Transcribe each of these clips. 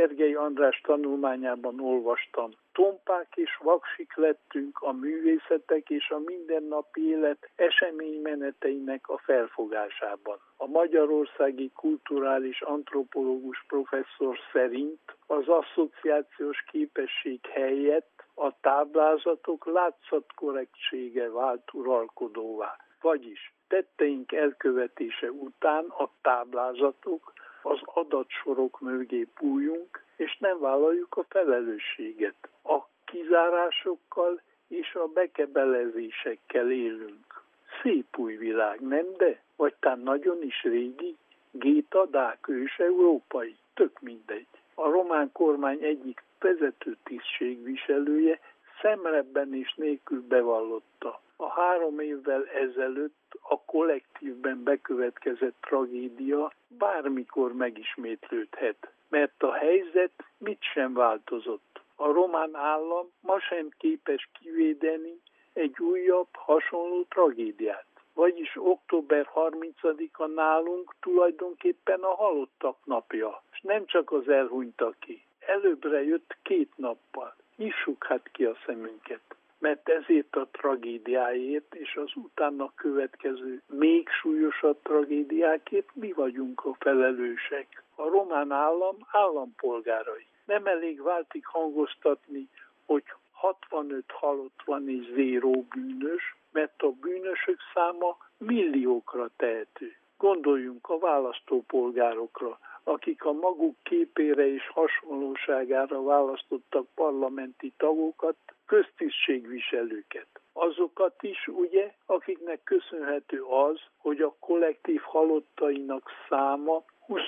Gergely András tanulmányában olvastam. Tompák és vaksik lettünk a művészetek és a mindennapi élet eseménymeneteinek a felfogásában. A magyarországi kulturális antropológus professzor szerint az asszociációs képesség helyett a táblázatok látszatkorrektsége vált uralkodóvá. Vagyis tetteink elkövetése után a táblázatok, az adatsorok mögé bújunk, és nem vállaljuk a felelősséget. A kizárásokkal és a bekebelezésekkel élünk. Szép új világ, nem de? Vagy tán nagyon is régi? Gétadák, ős-európai? Tök mindegy. A román kormány egyik vezető tisztségviselője szemrebbenés nélkül bevallotta. A 3 évvel ezelőtt a kollektívben bekövetkezett tragédia bármikor megismétlődhet, mert a helyzet mit sem változott. A román állam ma sem képes kivédeni egy újabb, hasonló tragédiát. Vagyis október 30-a nálunk tulajdonképpen a halottak napja, és nem csak az elhunytaké. Előbbre jött 2 nappal. Nyissuk hát ki a szemünket, mert ezért a tragédiáért és az utána következő még súlyosabb tragédiákért mi vagyunk a felelősek. A román állam állampolgárai. Nem elég váltig hangoztatni, hogy 65 halott van és 0 bűnös, mert a bűnösök száma milliókra tehető. Gondoljunk a választópolgárokra, akik a maguk képére és hasonlóságára választottak parlamenti tagokat, köztisztségviselőket. Azokat is, ugye, akiknek köszönhető az, hogy a kollektív halottainak száma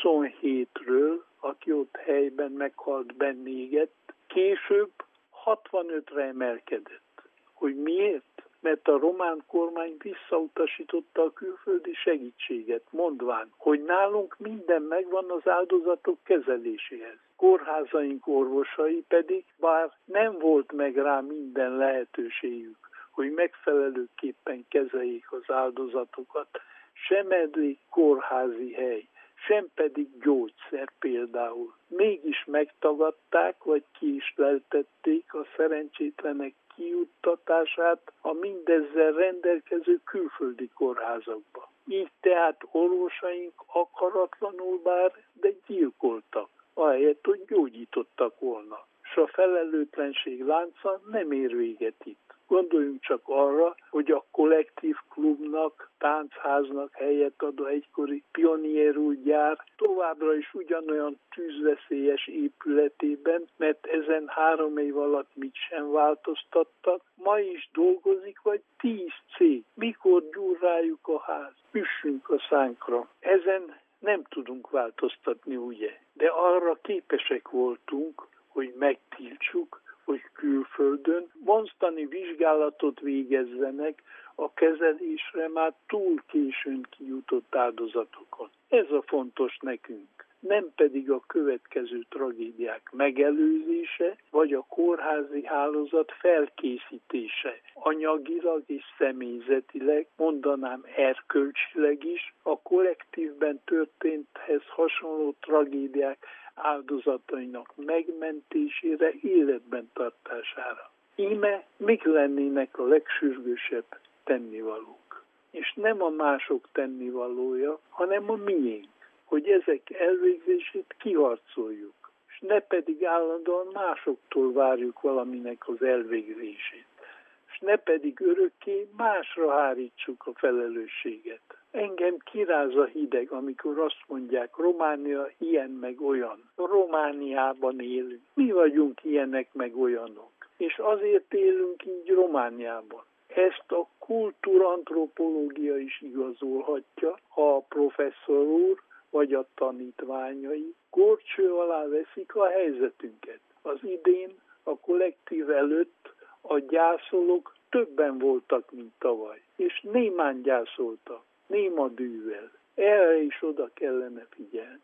27-ről, aki ott helyben meghalt, bennégett, később 65-re emelkedett. Hogy miért? Mert a román kormány visszautasította a külföldi segítséget, mondván, hogy nálunk minden megvan az áldozatok kezeléséhez. Kórházaink orvosai pedig, bár nem volt meg rá minden lehetőségük, hogy megfelelőképpen kezeljék az áldozatokat, sem eddig kórházi hely, sem pedig gyógyszer például. Mégis megtagadták, vagy ki is leltették a szerencsétlenek kijuttatását a mindezzel rendelkező külföldi kórházakba. Így tehát orvosaink akaratlanul bár, de gyilkoltak, ahelyett, hogy gyógyítottak volna. S a felelőtlenség lánca nem ér véget itt. Gondoljunk csak arra, hogy a kollektív klubnak, táncháznak helyet adó egykori Pionierúj gyár továbbra is ugyanolyan tűzveszélyes épületében, mert ezen 3 év alatt mit sem változtattak, ma is dolgozik, vagy 10 cég. Mikor gyúr rájuk a ház? Üssünk a szánkra. Ezen nem tudunk változtatni, ugye? De arra képesek voltunk, hogy megtiltsuk, hogy külföldön mostani vizsgálatot végezzenek a kezelésre már túl későn kijutott áldozatokon. Ez a fontos nekünk, nem pedig a következő tragédiák megelőzése, vagy a kórházi hálózat felkészítése. Anyagilag és személyzetileg, mondanám erkölcsileg is, a kollektívben történthez hasonló tragédiák áldozatainak megmentésére, életben tartására. Íme mik lennének a legsürgősebb tennivalók? És nem a mások tennivalója, hanem a miénk, hogy ezek elvégzését kiharcoljuk, és ne pedig állandóan másoktól várjuk valaminek az elvégzését, és ne pedig örökké másra hárítsuk a felelősséget. Engem kiráz a hideg, amikor azt mondják, Románia ilyen meg olyan. Romániában élünk. Mi vagyunk ilyenek meg olyanok. És azért élünk így Romániában. Ezt a kultúrantropológia is igazolhatja, ha a professzor úr vagy a tanítványai górcső alá veszik a helyzetünket. Az idén a kollektív előtt a gyászolók többen voltak, mint tavaly. És némán gyászoltak. Néma dűvel. Erre is oda kellene figyelni.